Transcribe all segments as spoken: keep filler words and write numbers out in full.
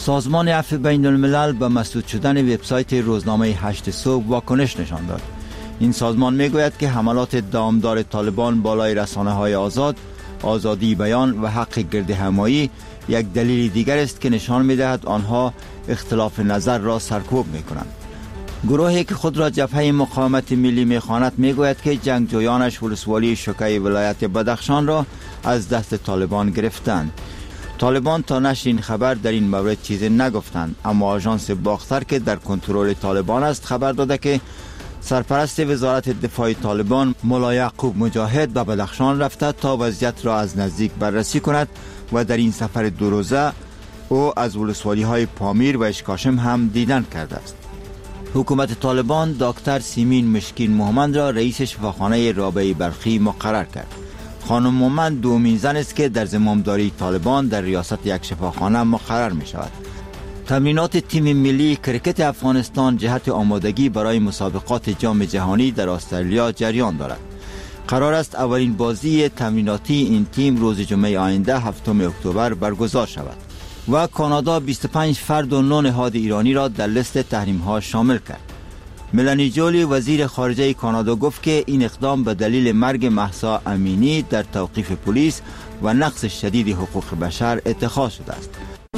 سازمان عفو بین الملل به مسدود شدن وبسایت روزنامه هشت صبح واکنش نشان داد. این سازمان میگوید که حملات دامدار طالبان بالای رسانه‌های آزاد، آزادی بیان و حق گردهمایی یک دلیل دیگر است که نشان می‌دهد آنها اختلاف نظر را سرکوب می‌کنند. گروهی که خود را جبهه مقاومت ملی می‌خواند میگوید که جنگجویانش ولسوالی شوکی ولایت بدخشان را از دست طالبان گرفتند. طالبان تا نشر این خبر در این مورد چیزی نگفتند، اما آژانس باختر که در کنترل طالبان است خبر داده که سرپرست وزارت دفاع طالبان مولا یعقوب مجاهد به بدخشان رفته تا وضعیت را از نزدیک بررسی کند و در این سفر دو روزه او از ولسوالی های پامیر و اشکاشم هم دیدن کرده است. حکومت طالبان دکتر سیمین مشکین محمد را رئیس شفاخانه رابعه بلخی مقرر کرد. خانم محمد دومین زن است که در زمامداری طالبان در ریاست یک شفاخانه مقرر می شود. تمرینات تیم ملی کرکت افغانستان جهت آمادگی برای مسابقات جام جهانی در استرالیا جریان دارد. قرار است اولین بازی تمریناتی این تیم روز جمعه آینده هفتم اکتبر برگزار شود. و کانادا بیست و پنج فرد و نه نهاد ایرانی را در لیست تحریم ها شامل کرد. ملانی جولی وزیر خارجه کانادا گفت که این اقدام به دلیل مرگ مهسا امینی در توقیف پلیس و نقض شدید حقوق بشر اتخاذ شده است.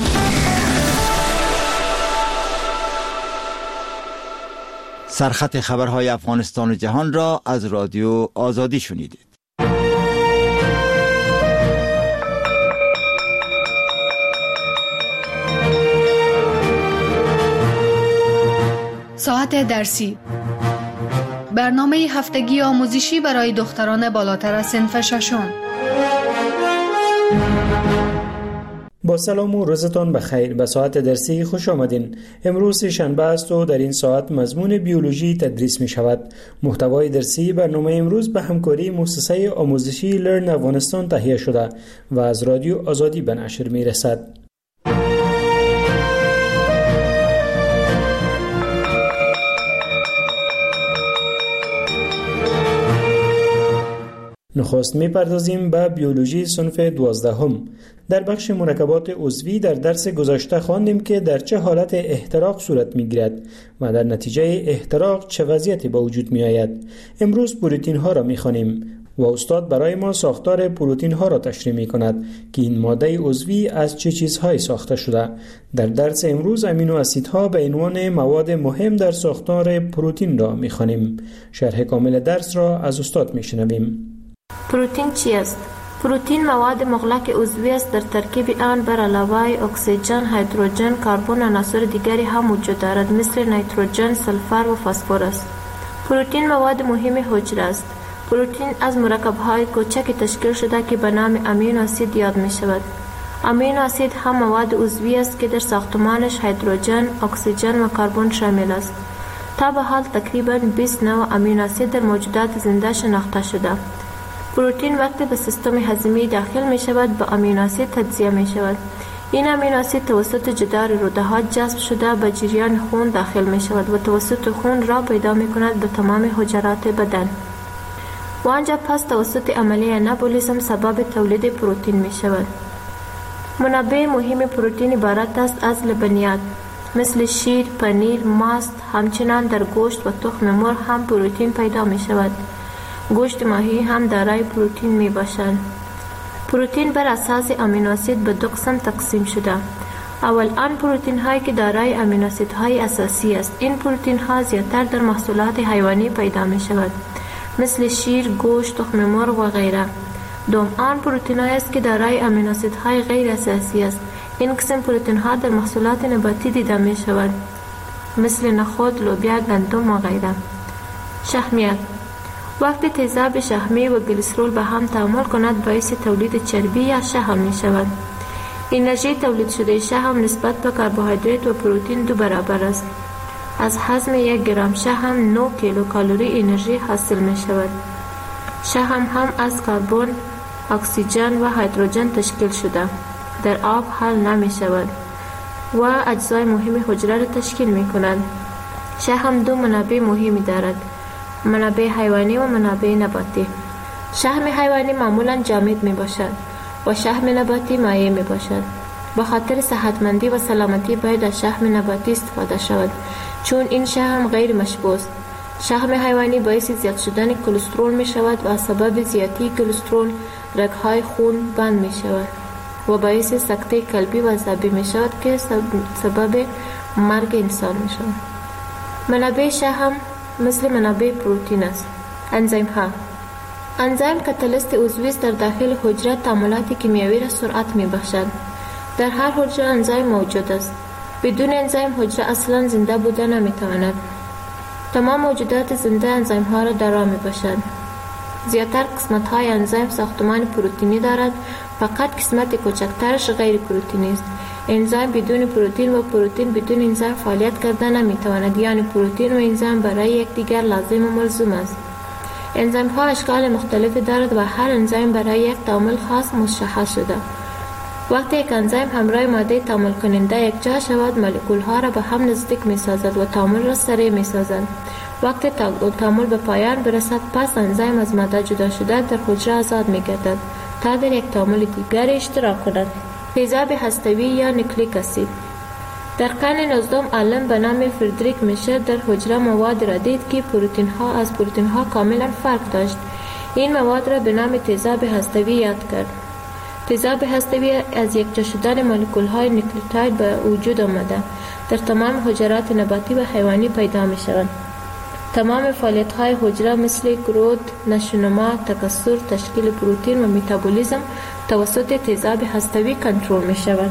سرخط خبرهای افغانستان و جهان را از رادیو آزادی شنیدید. ساعت درسی، برنامه هفتگی آموزشی برای دختران بالاتر از صنف ششم. با سلام و روزتان بخیر. به ساعت درسی خوش آمدین. امروز شنبه است و در این ساعت مضمون بیولوژی تدریس می شود. محتوای درسی برنامه امروز به همکاری مؤسسه آموزشی لرن افغانستان تهیه شده و از رادیو آزادی به نشر می رسد. نخست می‌پردازیم به بیولوژی صنف دوازدهم. در بخش مرکبات عضوی در درس گذشته خواندیم که در چه حالت احتراق صورت می‌گیرد و در نتیجه احتراق چه وضعیتی به وجود می‌آید. امروز پروتئین ها را می‌خوانیم و استاد برای ما ساختار پروتئین ها را تشریح می‌کند که این ماده عضوی از چه چیزهایی ساخته شده. در درس امروز امینو اسیدها به عنوان مواد مهم در ساختار پروتئین را می‌خوانیم. شرح کامل درس را از استاد می‌شنویم. پروتئین چی است؟ پروتئین مواد مغلق عضوی است. در ترکیب آن بر علاوه اکسیژن، هیدروژن، کربن و عناصر دیگری هم وجود دارد مثل نیتروژن، سلفر و فسفر است. پروتئین مواد مهم حجره است. پروتئین از مرکب‌های کوچک تشکیل شده که به نام امینو اسید یاد می شود. امینو اسید هم مواد عضوی است که در ساختمانش هیدروژن، اکسیژن و کربن شامل است. تا به حال تقریباً بیست نوع امینو اسید در موجودات زنده شناخته شده. پروتئین وقتی به سیستم هضمی داخل می شود به امینو اسید تجزیه می شود. این امینو اسید توسط جدار روده‌ها جذب شده به جریان خون داخل می شود و توسط خون را پیدا می کند به تمام حجرات بدن و آنجا پس توسط عملیه انابولیسم سبب تولید پروتئین می شود. منابع مهم پروتئین عبارت است از لبنیات مثل شیر، پنیر، ماست. همچنان در گوشت و تخم مرغ هم پروتئین پیدا می شود. گوشت ماهی هم دارای پروتئین می باشد. پروتئین بر اساس امینو اسید به دو قسم تقسیم شده. اول آن پروتئین هایی که دارای امینو اسید های اساسی است. این پروتئین ها زیادتر در محصولات حیوانی پیدا می شود مثل شیر، گوشت، تخم مرغ و غیره. دوم آن پروتئین هایی است که دارای امینو اسید های غیر اساسی است. این قسم پروتئین ها در محصولات نباتی دیده می شود مثل نخود، لوبیا، گندم و غیره. شحمیات وقتی تیزاب شحمی و گلیسرول به هم تعامل کند باعث تولید چربی یا شحم می شود. انرژی تولید شده شحم نسبت به کربوهیدرات و پروتئین دو برابر است. از هضم یک گرم شحم نه کیلوکالری انرژی حاصل می شود. شحم هم از کربن، اکسیژن و هیدروژن تشکیل شده. در آب حل نمی شود و اجزای مهم حجره را تشکیل می کند. شحم دو منابع مهمی دارد: منابع حیوانی و منابع نباتی. شحم حیوانی معمولا جامد می باشد و شحم نباتی مایع می باشد. به خاطر صحتمندی و سلامتی باید از شحم نباتی استفاده شود، چون این شحم غیر مشبوع است. شحم حیوانی باعث زیاد شدن کلسترول می شود و سبب زیادی کلسترول رگ‌های خون بند می شود و باعث سکته قلبی و عصبی می شود که سبب مرگ انسان می شود. منابع شحم مثل منابع پروتئین است. انزیم ها انزیم کاتالیست عضوی است در داخل حجره تعاملات کیمیایی را سرعت می بخشد. در هر حجره انزیم موجود است. بدون انزیم حجره اصلا زنده بوده نمی تواند. تمام موجودات زنده انزیم ها را در راه می باشد. زیادتر قسمت های انزیم ساختمان پروتئینی دارد، فقط قسمت کوچکترش غیر پروتئینی است. انزیم بدون پروتئین و پروتئین بدون انزیم فعالیت کرده نمی تواند، یعنی پروتئین و انزیم برای یکدیگر لازم و ملزوم است. انزیم ها اشکال مختلفی دارد و هر انزیم برای یک تعامل خاص مشخص شده. وقتی یک انزیم همراه ماده تعامل کننده یکجا شود، مولکول ها را به هم نزدیک می سازد و تعامل را سریع می سازد. وقتی تعامل به پایان برسد، پس انزیم از ماده جدا شده در حجره آزاد می گردد تا در یک تعامل دیگر اشتراک کند. تیزاب هسته‌ای یا نیوکلیک اسید. در قرن نوزدهم عالم به نام فردریک میشر در حجره مواد را دید که پروتئین ها از پروتئین ها کاملا فرق داشت. این مواد را به نام تیزاب هسته‌ای یاد کرد. تیزاب هسته‌ای از یکجا شدن مولکول های نیوکلیوتاید به وجود آمده در تمام حجرات نباتی و حیوانی پیدا می شوند. تمام فعالیت های حجره مثل گروث، نشونما، تکثر، تشکیل پروتئین و متابولیسم توسط تیزاب هسته‌ای کنترل می شوند.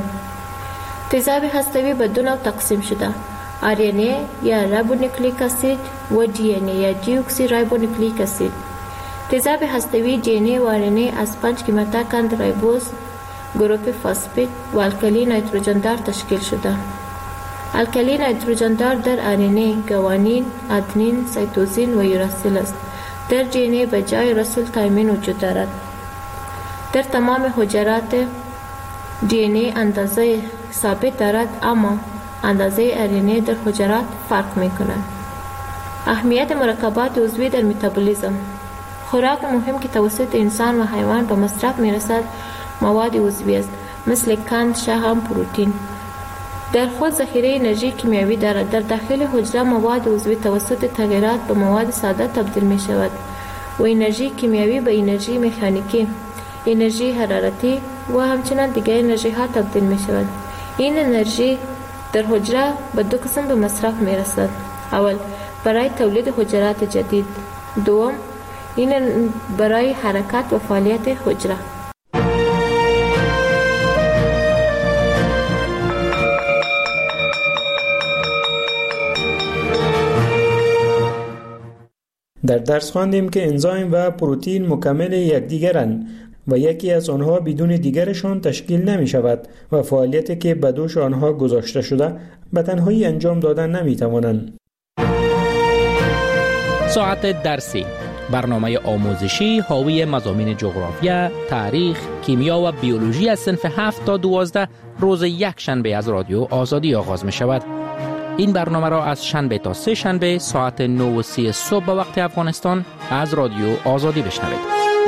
تیزاب هسته‌ای به دو نوع تقسیم شده: آر ان ای یا ریبونوکلیک اسید و دی ان ای یا دی اکسی ریبونوکلیک اسید. تیزاب هسته‌ای دی ان ای و آر ان ای از پنج کیماتاکند ریبوز، گروپ فاسفید و الکلی نیتروژن دار تشکیل شده. الکلی نیتروژن دار در آر ان ای گوانین، آدنین، سایتوزین و یوراسیل است. در دی ان ای به جای راسیل تایمین وجود دارد. در تمام حجرات دی ان ای اندازه ثابت دارد، اما اندازه آر ان ای در حجرات فرق می کند. اهمیت مرکبات عضوی در متابولیسم. خوراک مهم که توسط انسان و حیوان به مصرف می رسد مواد عضوی است، مثل قند، شحم، پروتئین. در خود ذخیره انرژی کیمیایی دارد. در داخل حجره مواد عضوی توسط تغییرات به مواد ساده تبدیل می شود و انرژی کیمیایی به انرژی مکانیکی، انرژی حرارتی و همچنان دیگر انرژی ها تبدیل می شود. این انرژی در حجره به دو قسم به مصرف می رسد: اول برای تولید حجرات جدید، دوم این برای حرکت و فعالیت حجره. در درس خواندیم که انزیم و پروتئین مکمل یکدیگرند و یکی از آنها بدون دیگرشان تشکیل نمی شود و فعالیتی که به دوش آنها گذاشته شده به تنهایی انجام دادن نمی توانند. ساعت درسی، برنامه آموزشی حاوی مضامین جغرافیا، تاریخ، کیمیا و بیولوژی از صنف هفت تا دوازده روز یک شنبه از رادیو آزادی آغاز می شود. این برنامه را از شنبه تا سه شنبه ساعت نه و سی صبح به وقت افغانستان از رادیو آزادی بشنوید.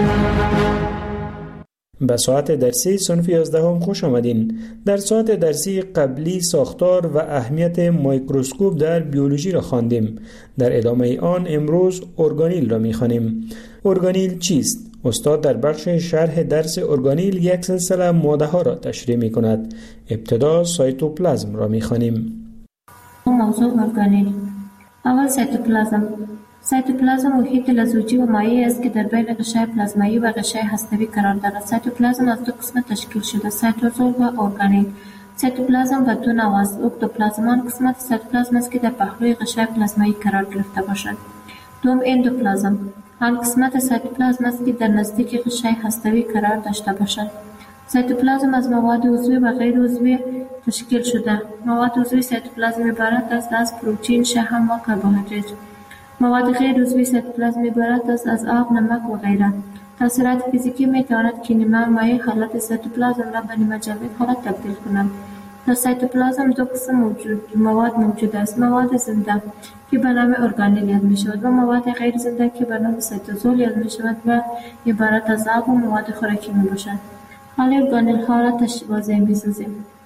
به ساعت درسی صنف یازدهم خوش آمدین. در ساعت درسی قبلی ساختار و اهمیت میکروسکوپ در بیولوژی را خواندیم. در ادامه آن امروز ارگانیل را می‌خوانیم. ارگانیل چیست؟ استاد در بخش شرح درس ارگانیل یک سلسله ماده ها را تشریح می‌کند. ابتدا سایتوپلازم را می‌خوانیم. موضوع ارگانیل. اول سایتوپلازم. سایتوپلازم محیط لزوجی و مایع است که در بین غشای پلازمایی و غشای هسته‌ای قرار دارد. سایتوپلازم از دو قسم تشکیل شده: سایتوزول و ارگانیل. سایتوپلازم به دو نوع است: اکتوپلازم آن قسمت سایتوپلازم است که در پهلوی غشای پلازمایی قرار گرفته باشد. دوم اندوپلازم آن قسمت سایتوپلازم است که در نزدیک غشای هسته‌ای قرار داشته باشد. سایتوپلازم از مواد عضوی و غیر عضوی تشکیل شده. مواد عضوی سایتوپلازم عبارت است از پروتئین، شحم و کربوهیدرات. مواد غیر عضوی سایتوپلازم عبارت است از آب، نمک و غیره. تاثیرات فیزیکی می تواند که نیمه مایع حالت سایتوپلازم را به نیمه جامد حالت تبدیل کند. در سایتوپلازم دو قسم موجود مواد موجود است: مواد زنده که به نام ارگانیل یاد می شود و مواد غیر زنده که به نام سایتوزول یاد می شود و عبارت از آب و مواد خوراکی می باشد. حال ارگانیل ها را واضح می سازیم.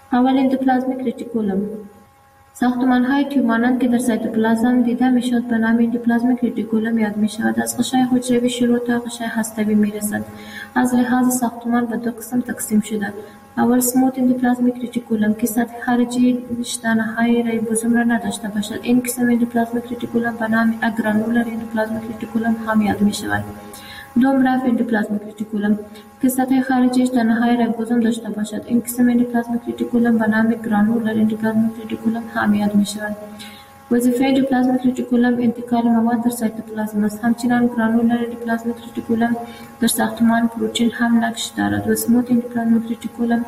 اول اندوپلازمیک رتیکولوم. ساختمان‌های تیوب مانند که در سایتوپلازم دیده می‌شود به نام اندوپلازمیک رتیکولوم یاد می‌شود. از غشای حجروی شروع تا غشای هستوی می‌رسد. از لحاظ ساختمان به دو قسم تقسیم شده. اول سموت اندوپلازمیک رتیکولوم که سطح خارجی دانه‌های ریبوزوم را نداشته باشد. این قسم اندوپلازمیک رتیکولوم به نام اگرانولر اندوپلازمیک رتیکولوم هم یاد می‌شود. دوم رف اندوپلازمیک رتیکولوم که سطح خارجیش دانه‌های ریبوزوم داشته باشد. این قسم اندوپلازمیک رتیکولوم به نام گرانولر اندوپلازمیک رتیکولوم هم یاد می‌شود. وظیفه اندوپلازمیک رتیکولوم انتقال مواد در سایتوپلازم است. همچنین گرانولر اندوپلازمیک رتیکولوم در ساختمان پروتئین هم نقش دارد و سموت اندوپلازمیک رتیکولوم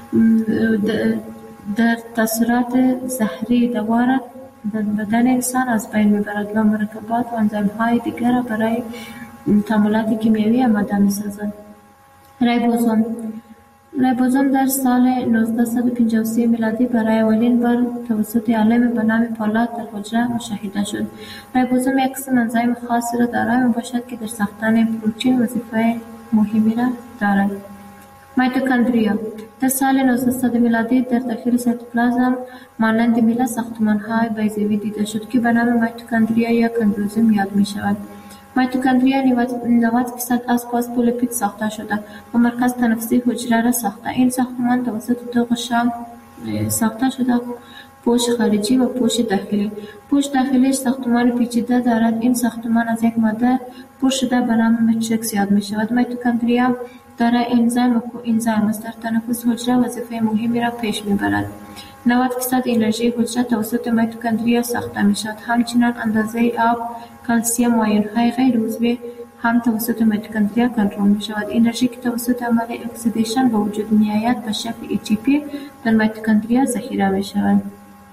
در تاثیرات زهری دوا را در بدن انسان از بین می‌برد و مرکبات و انزیم‌های دیگر را برای تعاملات کیمیایی آماده می‌سازد. ریبوزوم. ریبوزوم در سال نوزده پنجاه و سه میلادی برای اولین بار توسط عالم به نام پالاد در حجره مشاهده شد. ریبوزوم یک قسم انزیم خاصی را دارای میباشد که در ساختن پروتئین وظیفه مهمی را دارد. میتوکندریا. در سال نوزده میلادی در داخل سایتوپلازم مانند میله ساختمان‌های بیضوی دیده شد که به نام میتوکندریا یا کندروزوم یاد می‌شود. میتوکندریا نود درصد از فاسفولیپید ساخته شده و مرکز تنفسی حجره را ساخته. این ساختمان توسط دو غشا ساخته شده: پوش خارجی و پوش داخلی. پوش داخلیش ساختمان پیچیده دارد. این ساختمان از یک ماده پر شده به نام ماتریکس یاد می شود. میتوکندریا دارای انزیم و کوانزیم است. در تنفس حجره وظیفه مهمی را پیش می برد. نود درصد انرژی حجره توسط میتوکندریا ساخته می شود. همچنین اندازه آب، کلسیم و آیون‌های غیر عضوی هم توسط میتوکندریا کنترل می شود. انرژی که توسط عمل اکسیدیشن به وجود می آید به شکل ای تی پی در میتوکندریا ذخیره می شود.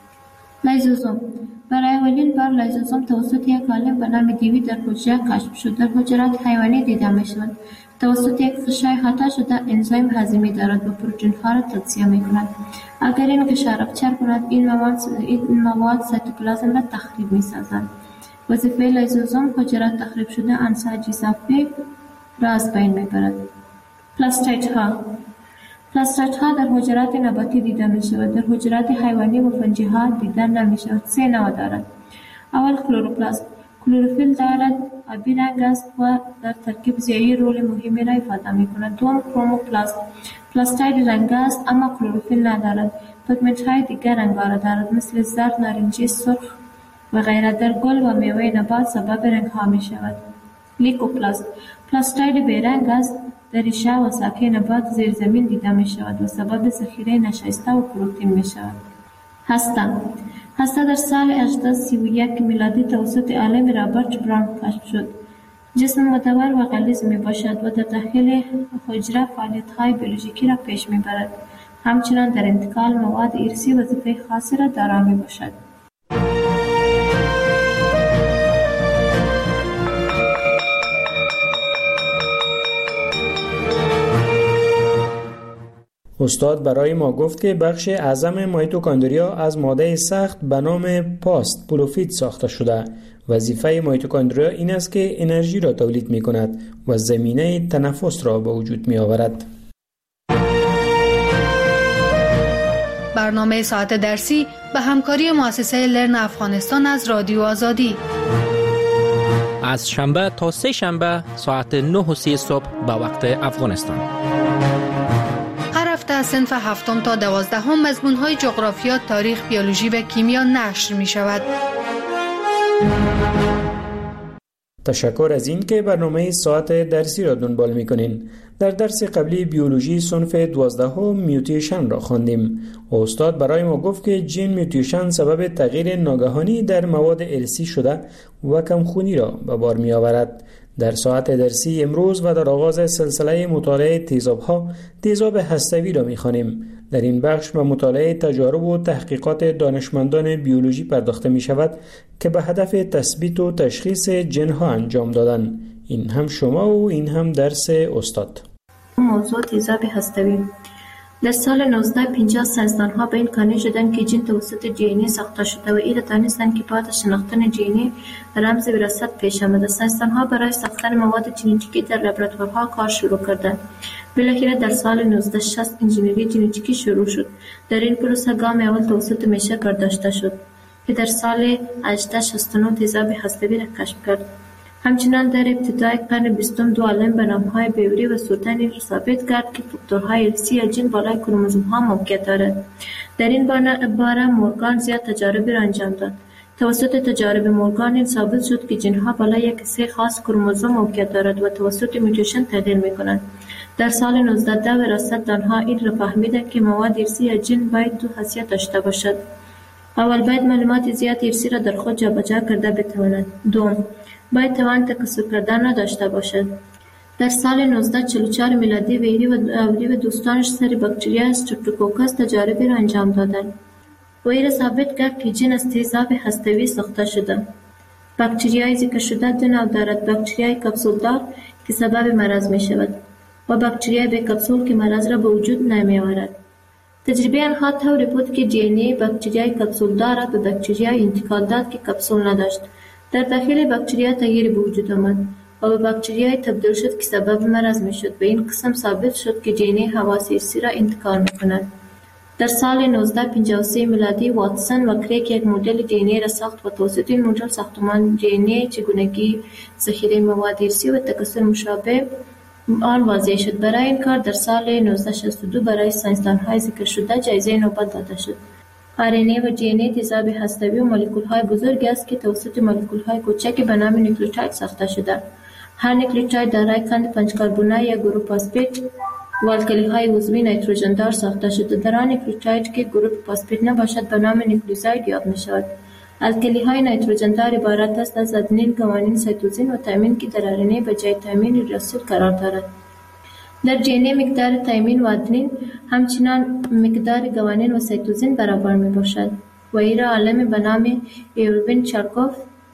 لیزوزوم. برای اولین بار لیزوزوم توسط یک عالم به نام دیوی در حجره کشف شد. در حجرات حیوانی دیده می شود. توسط یک غشای احاطه شده انزیم هضمی دارد و پروتئین‌ها را تجزیه می کند. اگر این غشا رپچر کند این مواد این مواد سایتوپلازم را تخریب می سازند. وظیفه لیزوزوم حجرات تخریب شده انساج اضافی را از بین می برد. پلاستیت ها. پلاستیت ها در حجرات نباتی دیده می شود. در حجرات حیوانی و فنجی ها دیده نمی شود. سه نوع دارد. اول کلروپلاست. کلروفیل دارد، آبی رنگ است و در ترکیب ضیایی رول مهمی را ایفاده می کند. دوم کروموپلاست. پلاستید رنگ است اما کلروفیل ندارد. پیگمنت های دیگر رنگ را دارد مثل زرد، نارنجی، سرخ و غیره. در گل و میوه نبات سبب رنگ ها می شود. لیکوپلاست. پلاستید بیرنگ است. در ریشه و ساقه نبات زیر زمین دیده می شود و سبب ذخیره نشایسته و پروتئین می شود. هسته. هسته در سال هزار و هشتصد و سی و یک میلادی توسط عالم رابرت براون کشف شد. جسم مدور و غلیظ می باشد و در داخل حجره فعالیت‌های بیولوژیکی را پیش می برد. همچنین در انتقال مواد ارثی وظیفه خاصی را دارا می باشد. استاد برای ما گفت که بخش اعظم میتوکندریا از ماده سخت به نام پاست پولوفید ساخته شده. وظیفه میتوکندریا این است که انرژی را تولید می کند و زمینه تنفس را به وجود می آورد. برنامه ساعت درسی به همکاری مؤسسه لرن افغانستان از رادیو آزادی. از شنبه تا سه شنبه ساعت نه و سی صبح به وقت افغانستان. هر هفته از صنف هفتم تا دوازدهم مضمون‌های جغرافیا، تاریخ، بیولوژی و کیمیا نشر می شود. تشکر از این که برنامه ساعت درسی را دنبال می‌کنین. در درس قبلی بیولوژی صنف دوازدهم میوتیشن را خواندیم. استاد برای ما گفت که جین میوتیشن سبب تغییر ناگهانی در مواد ارثی شده و کمخونی را به بار می‌آورد. در ساعت درسی امروز و در آغاز سلسله مطالعه تیزاب‌ها تیزاب هسته‌ای را می‌خوانیم. در این بخش به مطالعه تجارب و تحقیقات دانشمندان بیولوژی پرداخته می شود که به هدف تثبیت و تشخیص جن‌ها انجام دادن. این هم شما و این هم درس استاد. موضوع تیزاب هسته‌ای. در سال نوزده پنجاه ساینسدانها به این قانع شدند که جین توسط دی ان ای ساخته شده و این دانستند که بعد از شناختن دی ان ای رمز وراثت پیش آمده. ساینسدانها برای ساختن مواد ژنتیکی در لابراتوارها کار شروع کردند. بالاخره در سال نوزده شصت انجینری ژنتیکی شروع شد. در این پروسه گام اول توسط میشه کارداشته شد که در سال هجده شصت و نه تیزاب هسته‌ای را کشف کرد. همچنان در ابتدای قرن بیستم دو عالم به نام‌های بیوری و سوتن ثابت کرد که فاکتورهای ارثی یا جین بالای کروموزوم‌ها موقعیت دارد. در این باره مورگان زیاد تجارب را انجام داد. توسط تجارب مورگان این ثابت شد که جین‌ها بالای یک کیسه خاص کروموزوم موقعیت دارد و توسط میوتیشن تغییر می‌کنند. در سال نوزده ده وراثت دانها این را فهمیدند که مواد ارثی یا جین باید دو خاصیت داشته باشد. اول باید معلومات زیاد ارثی را در خود جابجا کرده بتواند. دوم باید توان تکثر کردن را داشته باشد. در سال نوزده چهل و چهار میلادی ویری و اوری و دوستانش سر باکتریا استرپتوکوکس تجاربی را انجام دادند و این را ثابت کرد که جین از تیزاب هسته‌ای ساخته شده. باکتریای ذکر شده دو نوع دارد: باکتریای کپسولدار که سبب مرض می شود و باکتریای بی کپسول که مرض را به وجود نمی آورد. تجربه آنها طوری بود که دی ان ای باکتریای کپسولدار را به باکتریای انتقال داد که کپسول نداشت. در داخل باکتریا تغییر به وجود آمد و به باکتریای تبدیل شد که سبب مرض می شد. به این قسم ثابت شد که دی ان ای خواص ارثی را انتقال می کند. در سال نوزده پنجاه و سه میلادی واتسون و کریک یک مدل دی ان ای را ساخت و توسط این مدل ساختمان دی ان ای، چگونگی ذخیره مواد ارثی و تکثر مشابه آن واضح شد. برای این کار در سال نوزده شصت و دو برای ساینسدان‌های ذکر شده جایزه نوبل داده شد. آر ان ای و دی ان ای تیزاب هسته‌ای و مولکول‌های بزرگی است که توسط مولکول‌های کوچک به نام نیوکلیوتاید ساخته شده. هر نیوکلیوتاید دارای قند پنج کربنی یا گروپ فاسفیت و الکلی‌های عضوی نیتروژن دار ساخته شده. در آن نیوکلیوتاید که گروپ فاسفیت نباشد به نام نیوکلیوزاید یاد می‌شود. الکلی‌های نیتروژن دار عبارت است از آدنین، گوانین، سایتوزین و تایمین که در آر ان ای به جای تایمین رسول قرار دارد. در دی ان ای مقدار تایمین و آدنین همچنان مقدار گوانین و سایتوزین برابر می باشد و این را عالم به نام ایروین چارکوف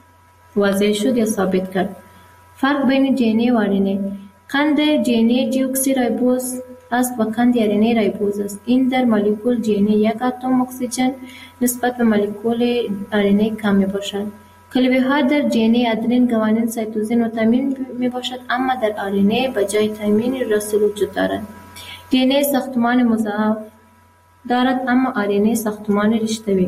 واضح شد یا ثابت کرد. فرق بین دی ان ای و آر ان ای: قند دی ان ای دیوکسی رایبوز است و قند آر ان ای رایبوز است. این در مولکول دی ان ای یک اتم اکسیژن نسبت به مولکول آر ان ای کم می باشد. کلبه ها در دی ان ای آدنین، گوانین، سایتوزین و تایمین می باشد، اما در آر ان ای به جای تایمین رسول وجود دارد. دی ان ای ساختمان مضاعف دارد اما آر ان ای ساختمان رشته‌ای.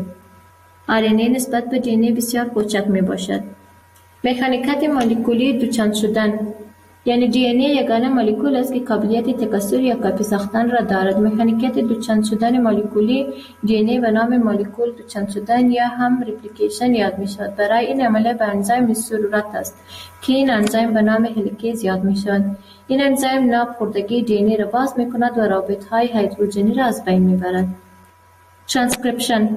آر ان ای نسبت به دی ان ای بسیار کوچک می باشد. مکانیکات مولکولی دوچند شدن، یعنی دی ان ای یگانه مولکول است که قابلیت تکثر یا کپی ساختن را دارد. مکانیکات دوچند شدن مولکولی دی ان ای به نام مولکول دوچند شدن یا هم ریپلیکیشن یاد می شود. برای این عملیه به انزیم ضرورت است که این انزیم به نام هلیکیز یاد می شود. این انزیم ناپخوردگی دی ان ای را باز می کند و رابط های هیدروژنی را از بین می برد. ترانسکریپشن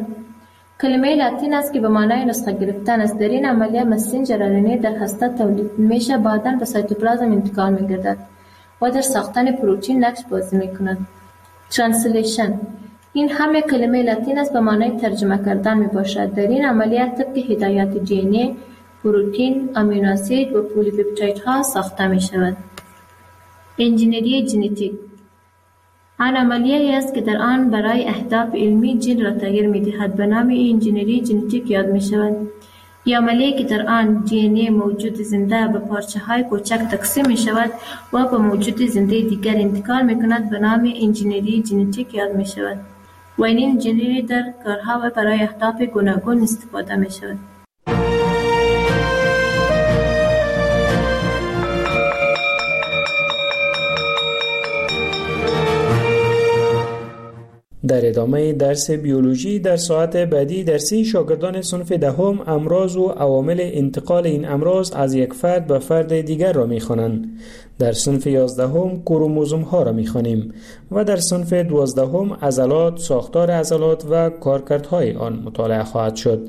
کلمه لاتین است که به معنای نسخه گرفتن است. در این عملیه مسنجر آر ان ای در هسته تولید میشه، بعداً به سایتوپلازم انتقال می‌گردد و در ساختن پروتئین نقش بازی می‌کند. ترانسلیشن این هم یک کلمه لاتین است به معنای ترجمه کردن میباشد. در این عملیه طبق هدایات دی ان ای پروتئین، آمینو اسید و پلی‌پپتایدها ساخته می‌شود. انجینری ژنتیک آن عملیه است که در آن برای اهداف علمی جین را تغییر می‌دهد. به نام انجینری ژنتیک یاد می‌شود. یا عملیه که در آن دی ان ای موجود زنده به پارچه‌های کوچک تقسیم می‌شود و به موجود زنده دیگر انتقال می‌کند به نام انجینری ژنتیک یاد می‌شود. و این انجینری در کارها و برای اهداف گوناگون استفاده می‌شود. در ادامه درس بیولوژی در ساعت بعدی درسی شاگردان صنف دهم امراض و عوامل انتقال این امراض از یک فرد به فرد دیگر را می‌خوانند. در صنف یازدهم کروموزوم ها را می‌خوانیم و در صنف دوازدهم عضلات، ساختار عضلات و کارکردهای آن مطالعه خواهد شد.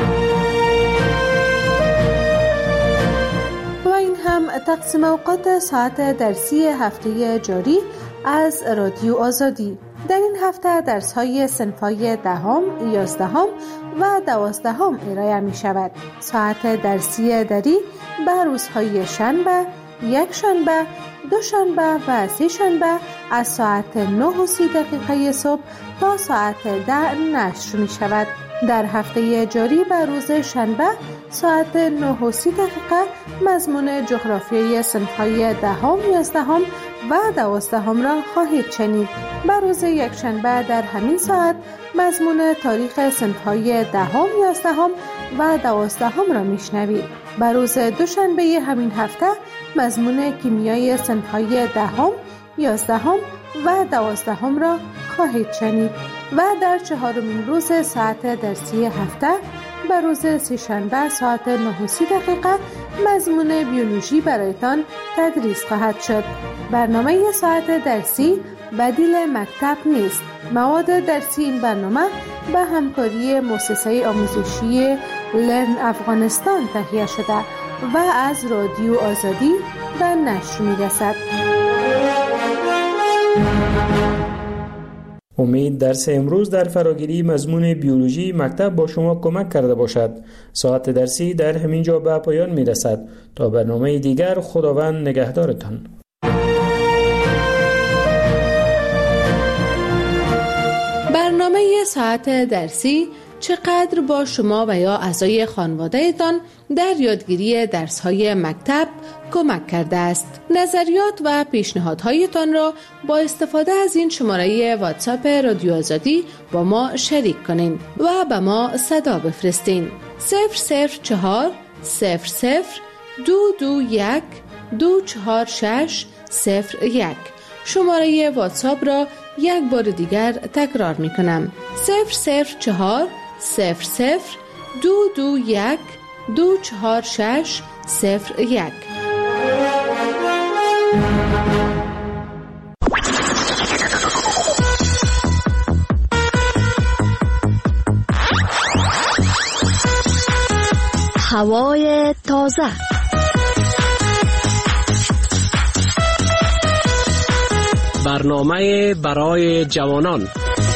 و این هم تقسیم اوقات ساعت درسی هفته جاری از رادیو آزادی. در این هفته درس‌های صنف‌های دهم، یازدهم و دوازدهم ارائه می‌شود. ساعت درسی دری به روزهای شنبه، یک شنبه دوشنبه و سه شنبه از ساعت نه و سی دقیقه صبح تا ساعت ده نشر می شود. در هفته جاری به روز شنبه ساعت نه و سی دقیقه مضمون جغرافیای صنف‌های دهم، یازدهم و دوازدهم را خواهید شنید. به روز یکشنبه در همین ساعت مضمون تاریخ صنف‌های دهم، یازدهم و دوازدهم را میشنوید. به روز دوشنبه همین هفته مضمون کیمیای صنف‌های دهم، یازدهم و دوازدهم را خواهید شنید و در چهارمین روز ساعت درسی هفته به روز سه‌شنبه ساعت نه و سی دقیقه مضمون بیولوژی برایتان تدریس خواهد شد. برنامه ساعت درسی بدیل مکتب نیست. مواد درسی این برنامه به همکاری مؤسسه آموزشی لرن افغانستان تهیه شده و از رادیو آزادی به نشر می‌رسد. امید درس امروز در فراگیری مضمون بیولوژی مکتب با شما کمک کرده باشد. ساعت درسی در همین جا به پایان می رسد. تا برنامه دیگر خداوند نگهدارتان. برنامه ساعت درسی چقدر با شما و یا اعضای خانواده‌تان در یادگیری درس‌های مکتب کمک کرده است؟ نظریات و پیشنهادهایتان را با استفاده از این شماره واتساپ رادیو آزادی با ما شریک کنین و به ما صدا بفرستین. صفر صفر چهار صفر صفر دو دو یک دو چهار شش صفر یک. شماره واتساپ را یک بار دیگر تکرار می کنم. صفر صفر چهار صفر صفر دو دو یک دو چهار شش صفر یک. هوای تازه، برنامه برای جوانان،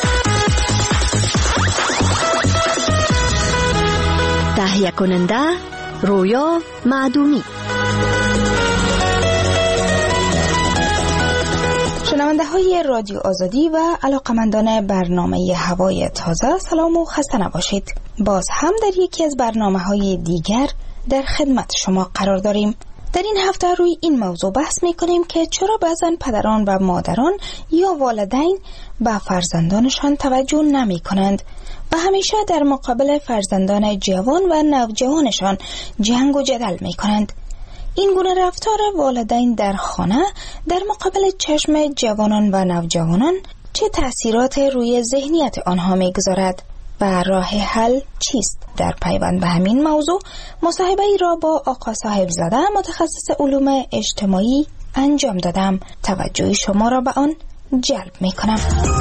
تهیه کننده رویا معدومی. شنونده های رادیو آزادی و علاقمندان برنامه هوای تازه، سلام و خسته نباشید. باز هم در یکی از برنامه های دیگر در خدمت شما قرار داریم. در این هفته روی این موضوع بحث می کنیم که چرا بعضن پدران و مادران یا والدین به فرزندانشان توجه نمی کنند و همیشه در مقابل فرزندان جوان و نوجوانشان جنگ و جدل می کنند. این گونه رفتار والدین در خانه در مقابل چشم جوانان و نوجوانان چه تأثیرات روی ذهنیت آنها می گذارد و راه حل چیست؟ در پیوند به همین موضوع مصاحبه ای را با آقا صاحب زاده متخصص علوم اجتماعی انجام دادم. توجه شما را به آن جلب می کنم.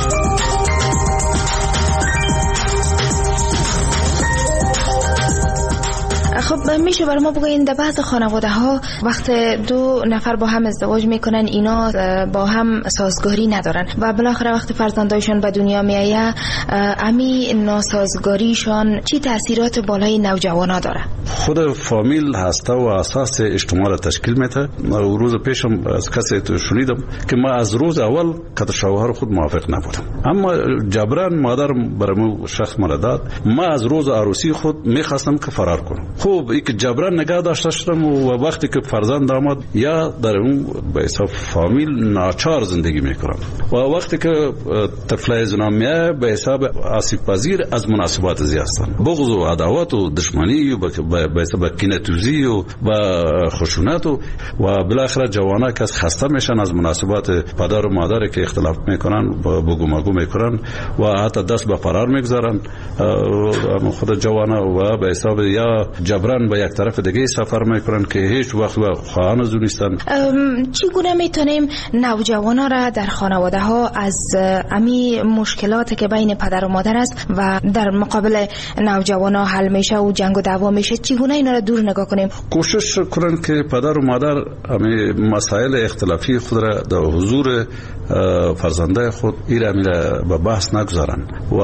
خب میشه برای ما بگوین در بعض خانواده ها وقت دو نفر با هم ازدواج میکنن اینا با هم سازگاری ندارن و بالاخره وقت فرزندایشون به دنیا میایه امی ناسازگاریشون چی تاثیرات بالای نوجوانا داره؟ خود فامیل هسته و اساس اجتماع را تشکیل میده. و روز پیشم از کسی تو شنیدم که ما از روز اول که شوهر خود موافق نبودم، اما جبران مادر برام شخص مرا داد. ما از روز عروسی خود میخواستم که فرار کنم. خوب این که جبران نگاه داشته شدم و وقتی که فرزند آمد یا در اون به حساب فامیل ناچار زندگی میکنم و وقتی که طفل زنان میاد به حساب آسیب پذیر از مناسبات زی هستند. بغض و عداوت و دشمنی و به حساب کینه‌توزی و خشونت و و بالاخره جوانا که خسته میشن از مناسبات پدر و مادر که اختلاف میکنن بگو مگو میکنن و حتی دست به فرار میگذارن خود جوانا و به حساب یا جبران به یک طرف دیگه سفر میکنن که هیچ وقت و خواهان از نیستن. چگونه میتونیم نوجوانا را در خانواده ها از امی مشکلاتی که بین پدر و مادر است و در مقابل نوجوانا حل میشه و جنگ و دعوا میشه چگونه اینا را دور نگاه کنیم؟ کوشش کنن که پدر و مادر امی مسائل اختلافی خود را در حضور فرزنده خود ایره میره به بحث نگذارن و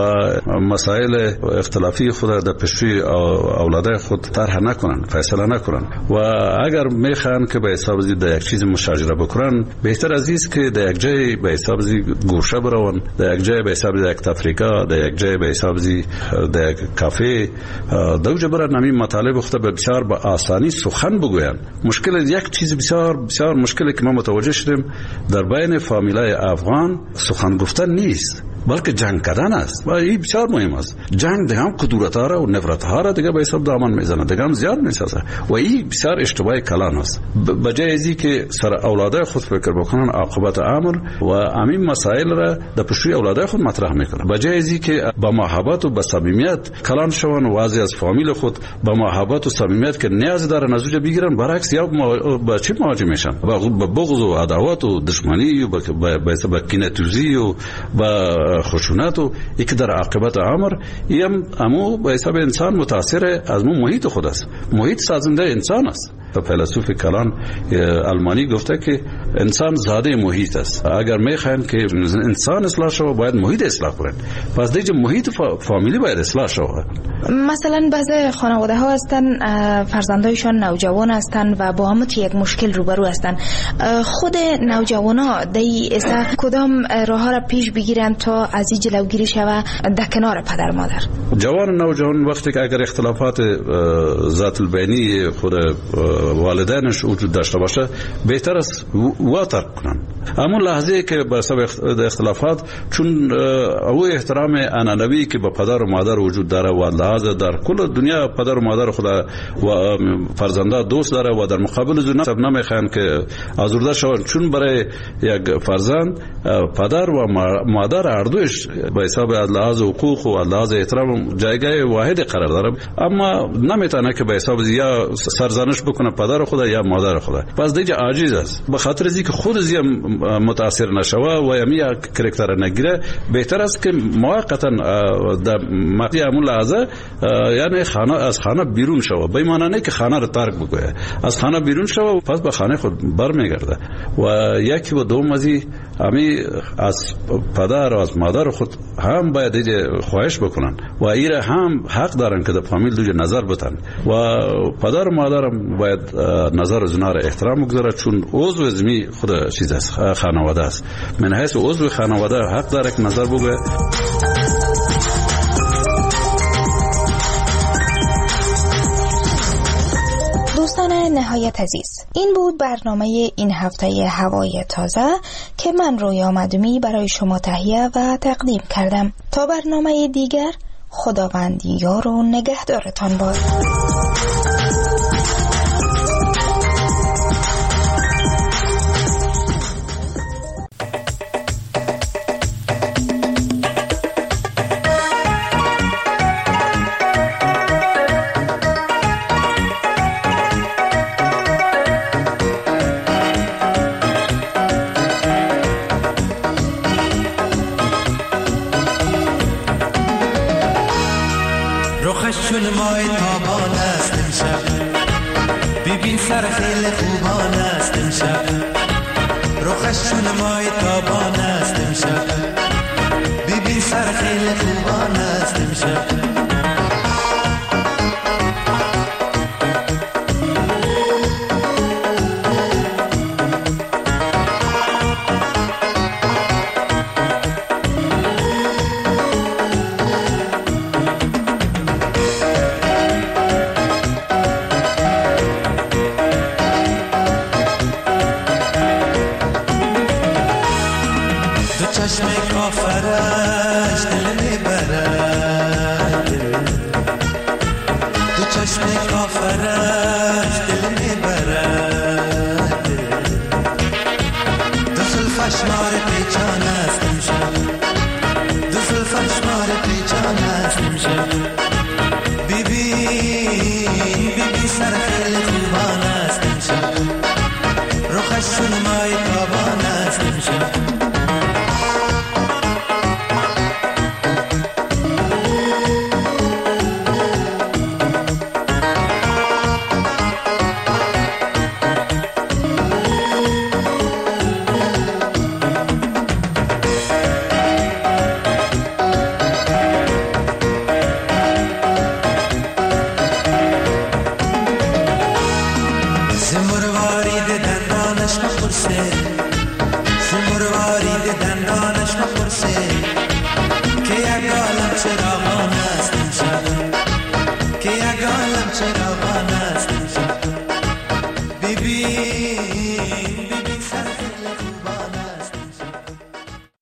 مسائل اختلافی خود در پیشروی اولادای خود طرح نکنن، فیصله نکنن و اگر میخوان که به حساب زی در یک چیز مشاجره بکنن، بهتر از است که در یک جای به حساب زی گوشه برون، در یک جای به حساب زی یک تفریقه، در یک جای به حساب زی در یک کافه دوجه برن همین مطالب خود به بسیار با آسانی سخن بگوین. مشکل یک چیز بسیار بسیار مشکلی که ما متوجه شدیم در بین فامیلای افغان سخن گفتن نیست، بلکه جنگ کردن است و این بسیار مهم است. جنگ دیگه هم کدورت ها را و نفرت ها را دیگه به حساب دامن میزنه، دیگه هم زیاد میسازه و این بسیار اشتباه کلان است. بجای ازی که سر اولادای خود فکر بکنن عاقبت امر و همین مسائل را در پیشروی اولادای خود مطرح میکنن، بجای ازی که با محبت و با صمیمیت کلان شون و واضح از فامیل خود با محبت و صمیمیت که نیاز داره نزوج بگیرن، برعکس یا با چی مواجه میشن؟ با بغض و عداوت و دشمنی و با کینه‌توزی و با خشونت و یک در عاقبت امر ایم امو به حساب انسان متاثر از مو محیط خود است. محیط سازنده انسان است. فیلسوف کلان آلمانی گفته که انسان زاده محیط است. اگر میخواین که انسان اصلاح شود باید محیط اصلاح کنن، پس دیگه محیط فامیلی باید اصلاح شود. مثلا بعضی خانواده ها هستن فرزندایشان نوجوان هستن و با هم یک مشکل روبرو هستن، خود نوجوان ها دی اسا کدام راه ها را پیش بگیرن تا از این جلوگیری شود در کنار پدر مادر؟ جوان نوجوان وقتی که اگر اختلافات ذات البینی خود والدینش وجود داشته باشه بهتر است وا ترک کنن. همون لحظه که به سبب اختلافات چون او احترام انانوی که به پدر و مادر وجود داره و لحاظ در کل دنیا پدر و مادر خدا و فرزنده دوست داره و در مقابل زو نسب نمیخوان که آزرده شون، چون برای یک فرزند پدر و مادر هر دوش به حساب از لحاظ حقوق و از لحاظ احترام جایگاه واحد قرار داره، اما نمیتونه که به حساب یا سرزنش بکنه پدر خدا یا مادر خدا، پس دیگه عاجز است. به خاطر از اینکه خود از متاثر نشوه و یمی کرکتر نگیره، بهتر است که موقتا در مقطع همون لحظه یعنی خانه از خانه بیرون شوه، به معنی نه که خانه رو ترک بکنه، از خانه بیرون شوه پس به خانه خود برمیگرده و یکی و دوم ازی همی از پدر و از مادر خود هم باید دیگه خواهش بکنن و ایره هم حق دارن که در فامیل دوجه نظر بتن و پدر و مادر باید نظر از اونا را احترام بگذاره، چون عضو ازمی خود چیز است، خانواده است. من حیث عضو خانواده حق داره که نظر بگه. دوستان نهایت عزیز، این بود برنامه این هفته هوای تازه که من رویا مدومی برای شما تهیه و تقدیم کردم. تا برنامه دیگر، خداوند یار و نگهدارتان باد. پیچان است امشب